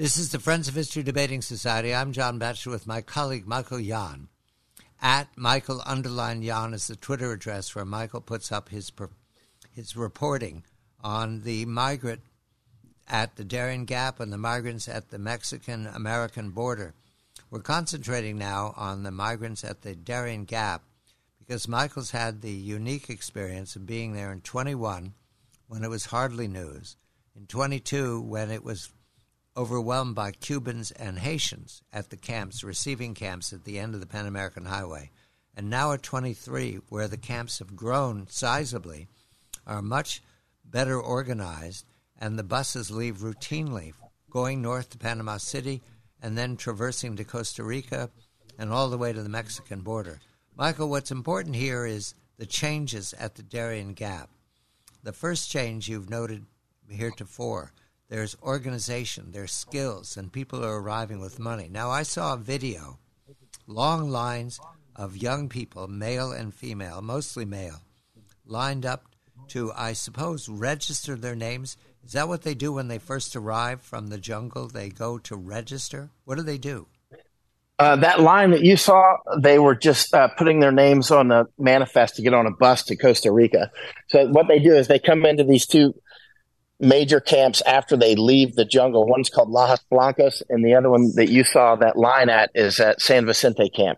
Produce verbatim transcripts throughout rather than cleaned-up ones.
This is the Friends of History Debating Society. I'm John Batchelor with my colleague Michael Yon. At Michael underline Yon is the Twitter address where Michael puts up his his reporting on the migrant at the Darien Gap and the migrants at the Mexican-American border. We're concentrating now on the migrants at the Darien Gap because Michael's had the unique experience of being there in twenty-one when it was hardly news, in twenty-two when it was overwhelmed by Cubans and Haitians at the camps, receiving camps at the end of the Pan American Highway, and now at twenty-three, where the camps have grown sizably, are much better organized, and the buses leave routinely, going north to Panama City and then traversing to Costa Rica and all the way to the Mexican border. Michael, what's important here is the changes at the Darien Gap. The first change you've noted heretofore, there's organization, there's skills, and people are arriving with money. Now, I saw a video, long lines of young people, male and female, mostly male, lined up to, I suppose, register their names. Is that what they do when they first arrive from the jungle? They go to register? What do they do? Uh, that line that you saw, they were just uh, putting their names on a manifest to get on a bus to Costa Rica. So what they do is they come into these two major camps after they leave the jungle. One's called Lajas Blancas, and the other one that you saw that line at is at San Vicente camp.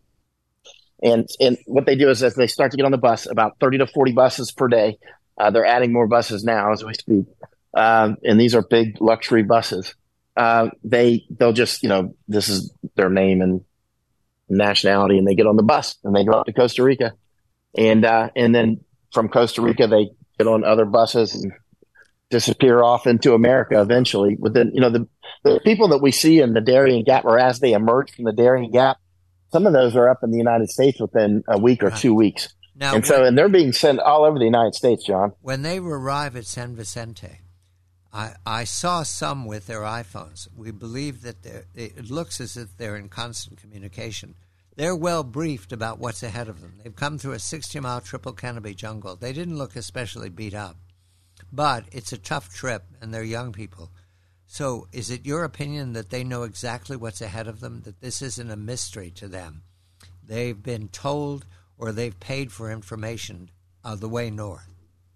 And and what they do is as they start to get on the bus, about thirty to forty buses per day. Uh, they're adding more buses now as we speak. Um, and these are big luxury buses. Uh, they, they'll just, you know, this is their name and nationality, and they get on the bus and they go up to Costa Rica. And, uh, and then from Costa Rica, they get on other buses and disappear off into America eventually. Within, you know, the, the people that we see in the Darien Gap, or as they emerge from the Darien Gap, some of those are up in the United States within a week or two weeks. Now, and so, when, and they're being sent all over the United States, John. When they arrive at San Vicente, I, I saw some with their iPhones. We believe that it looks as if they're in constant communication. They're well briefed about what's ahead of them. They've come through a sixty-mile triple canopy jungle. They didn't look especially beat up. But it's a tough trip, and they're young people. So is it your opinion that they know exactly what's ahead of them, that this isn't a mystery to them? They've been told or they've paid for information uh, the way north?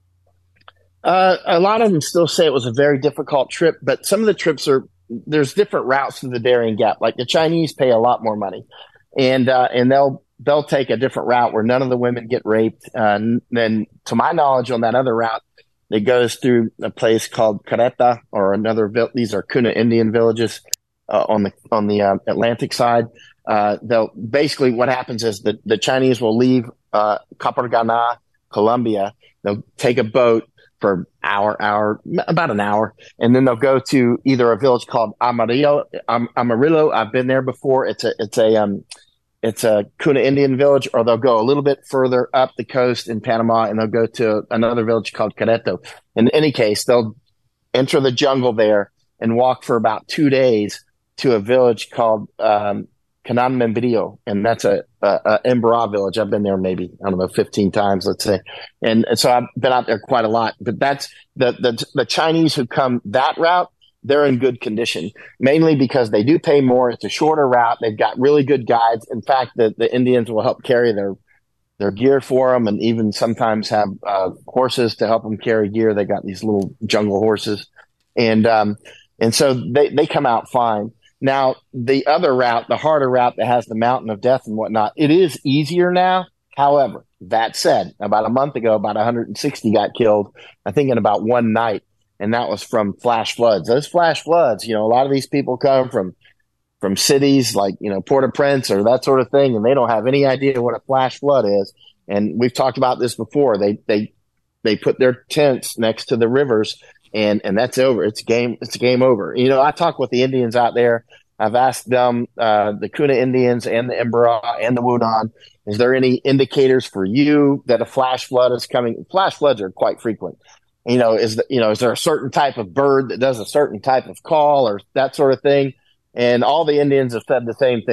Uh, a lot of them still say it was a very difficult trip, but some of the trips are, there's different routes to the Darien Gap. Like the Chinese pay a lot more money, and uh, and they'll they'll take a different route where none of the women get raped. Uh, and then, to my knowledge, on that other route, it goes through a place called Careta, or another. These are Kuna Indian villages uh, on the on the uh, Atlantic side. Uh, they'll basically what happens is the the Chinese will leave uh, Capurganá, Colombia. They'll take a boat for hour, hour, about an hour, and then they'll go to either a village called Amarillo. Um, Amarillo, I've been there before. It's a it's a um, it's a Kuna Indian village, or they'll go a little bit further up the coast in Panama, and they'll go to another village called Querétaro. In any case, they'll enter the jungle there and walk for about two days to a village called um, Canan Membrillo, and that's a, a, a Emberá village. I've been there maybe, I don't know, fifteen times, let's say. And, and so I've been out there quite a lot. But that's the, the, the Chinese who come that route, they're in good condition, mainly because they do pay more. It's a shorter route. They've got really good guides. In fact, the, the Indians will help carry their their gear for them, and even sometimes have uh, horses to help them carry gear. They got these little jungle horses. And um, and so they, they come out fine. Now, the other route, the harder route that has the mountain of death and whatnot, it is easier now. However, that said, about a month ago, about one hundred sixty got killed, I think in about one night, and that was from flash floods. Those flash floods, you know, a lot of these people come from from cities like, you know, Port-au-Prince or that sort of thing, and they don't have any idea what a flash flood is. And we've talked about this before. They they they put their tents next to the rivers, and and that's over. It's game. It's game over. You know, I talk with the Indians out there. I've asked them, uh, the Kuna Indians and the Emberá and the Wonan, is there any indicators for you that a flash flood is coming? Flash floods are quite frequent. You know, is the, you know, is there a certain type of bird that does a certain type of call or that sort of thing? And all the Indians have said the same thing.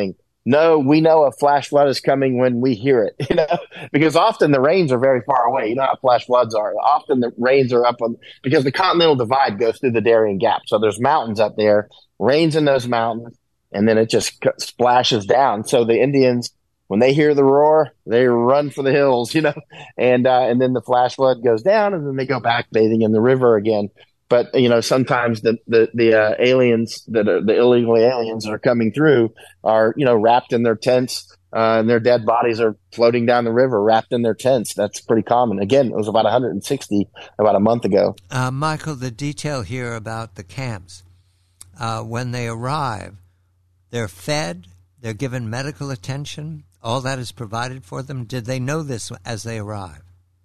no, we know a flash flood is coming when we hear it, you know, because often the rains are very far away. You know how flash floods are. Often the rains are up on, because the Continental Divide goes through the Darien Gap. So there's mountains up there, rains in those mountains, and then it just splashes down. So the Indians, when they hear the roar, they run for the hills, you know, and, uh, and then the flash flood goes down, and then they go back bathing in the river again. But, you know, sometimes the, the, the uh, aliens that are the illegal aliens that are coming through are, you know, wrapped in their tents, uh, and their dead bodies are floating down the river wrapped in their tents. That's pretty common. Again, it was about one hundred sixty about a month ago. Uh, Michael, the detail here about the camps, uh, when they arrive, they're fed, they're given medical attention, all that is provided for them. Did they know this as they arrive?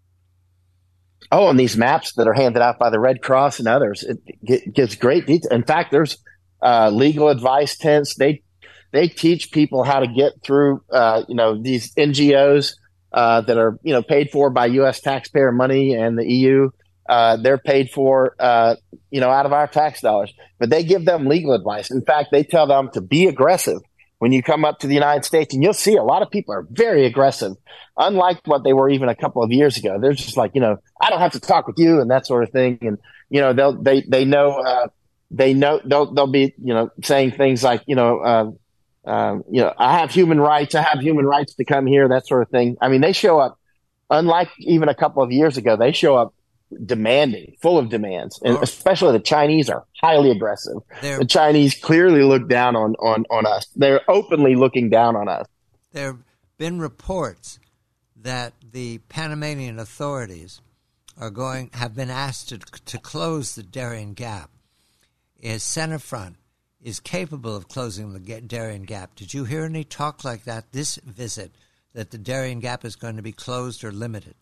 Oh, and these maps that are handed out by the Red Cross and others, it gives great detail. In fact, there's uh, legal advice tents. They they teach people how to get through, uh, you know, these N G Os uh, that are, you know, paid for by U S taxpayer money and the E U. Uh, they're paid for, uh, you know, out of our tax dollars. But they give them legal advice. In fact, they tell them to be aggressive when you come up to the United States. And you'll see a lot of people are very aggressive, unlike what they were even a couple of years ago. They're just like, you know, I don't have to talk with you and that sort of thing. And, you know, they'll, they, they know, uh, they know they'll, they'll be, you know, saying things like, you know, uh, uh, you know, I have human rights. I have human rights to come here, that sort of thing. I mean, they show up, unlike even a couple of years ago, they show up demanding, full of demands, and especially the Chinese are highly aggressive. They're, the Chinese clearly look down on, on, on us. They're openly looking down on us. There have been reports that the Panamanian authorities are going have been asked to, to close the Darien Gap. Is Centerfront is capable of closing the Darien Gap? Did you hear any talk like that this visit, that the Darien Gap is going to be closed or limited?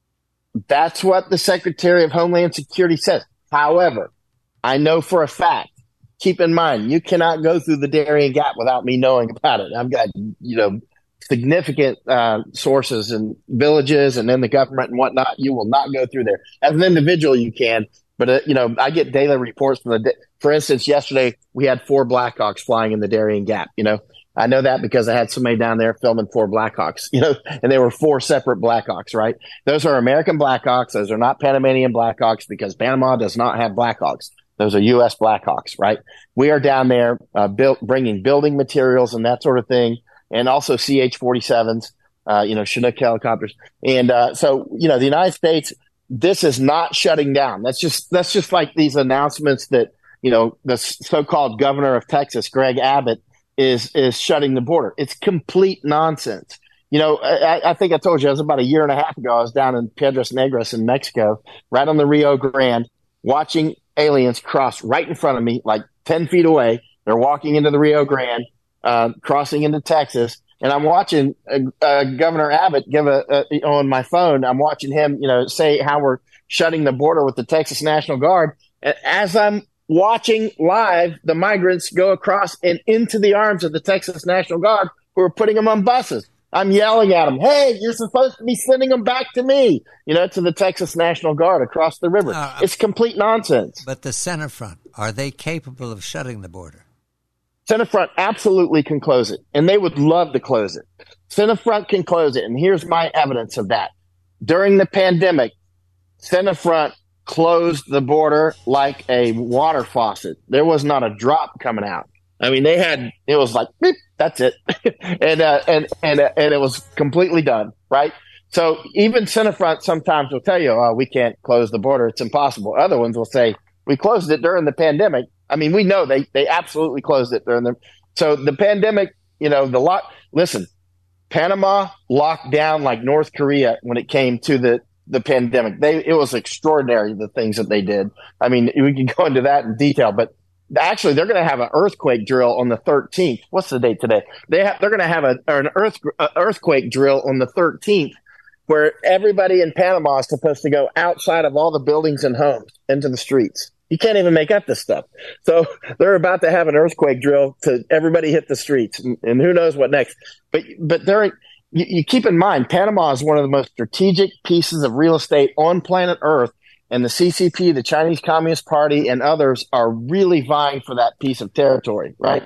That's what the Secretary of Homeland Security says. However, I know for a fact, keep in mind, you cannot go through the Darien Gap without me knowing about it. I've got, you know, significant uh, sources and villages and in the government and whatnot. You will not go through there. As an individual, you can. But, uh, you know, I get daily reports from the day. For instance, yesterday we had four Blackhawks flying in the Darien Gap, you know. I know that because I had somebody down there filming four Blackhawks, you know, and they were four separate Blackhawks, right? Those are American Blackhawks. Those are not Panamanian Blackhawks because Panama does not have Blackhawks. Those are U S Blackhawks, right? We are down there uh, built, bringing building materials and that sort of thing, and also C H forty-sevens, uh, you know, Chinook helicopters. And uh, so, you know, the United States, this is not shutting down. That's just that's just like these announcements that, you know, the so-called governor of Texas, Greg Abbott, is is shutting the border. It's complete nonsense. You know, I, I think I told you, it was about a year and a half ago, I was down in Piedras Negras in Mexico, right on the Rio Grande, watching aliens cross right in front of me, like ten feet away. They're walking into the Rio Grande, uh, crossing into Texas. And I'm watching uh, uh, Governor Abbott give a, a, on my phone, I'm watching him, you know, say how we're shutting the border with the Texas National Guard. And as I'm watching live the migrants go across and into the arms of the Texas National Guard, who are putting them on buses. I'm yelling at them, hey, you're supposed to be sending them back to me, you know, to the Texas National Guard across the river. Uh, it's complete nonsense. But the Centerfront, are they capable of shutting the border? Centerfront absolutely can close it, and they would love to close it. Centerfront can close it, and here's my evidence of that. During the pandemic, Centerfront closed the border like a water faucet. There was not a drop coming out. I mean, they had, it was like, beep, that's it. and, uh, and, and, uh, and it was completely done, right? So even Centerfront sometimes will tell you, oh, we can't close the border. It's impossible. Other ones will say, we closed it during the pandemic. I mean, we know they, they absolutely closed it during the, so the pandemic, you know, the lot, listen, Panama locked down like North Korea when it came to the, the pandemic. They, it was extraordinary, the things that they did. I mean, we can go into that in detail, but actually they're going to have an earthquake drill on the thirteenth. What's the date today? They have, they're going to have a, an earth, a earthquake drill on the thirteenth, where everybody in Panama is supposed to go outside of all the buildings and homes into the streets. You can't even make up this stuff. So they're about to have an earthquake drill to everybody hit the streets, and, and who knows what next. But, but they're, You, you keep in mind, Panama is one of the most strategic pieces of real estate on planet Earth, and the C C P, the Chinese Communist Party, and others are really vying for that piece of territory, right?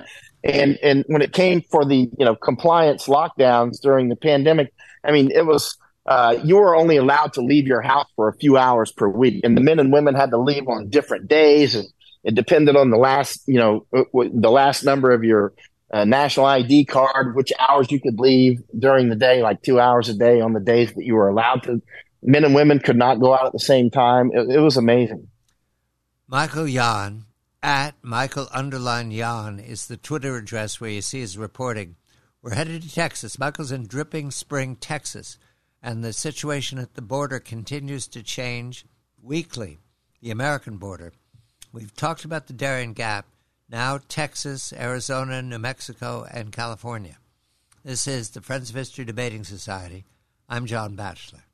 And and when it came for the you know compliance lockdowns during the pandemic, I mean, it was uh, you were only allowed to leave your house for a few hours per week, and the men and women had to leave on different days, and it depended on the last you know the last number of your uh, national I D card, which hours you could leave during the day, like two hours a day on the days that you were allowed to. Men and women could not go out at the same time. It, it was amazing. Michael Yon, at Michael underline Yon, is the Twitter address where you see his reporting. We're headed to Texas. Michael's in Dripping Spring, Texas, and the situation at the border continues to change weekly, the American border. We've talked about the Darien Gap, now Texas, Arizona, New Mexico, and California. This is the Friends of History Debating Society. I'm John Batchelor.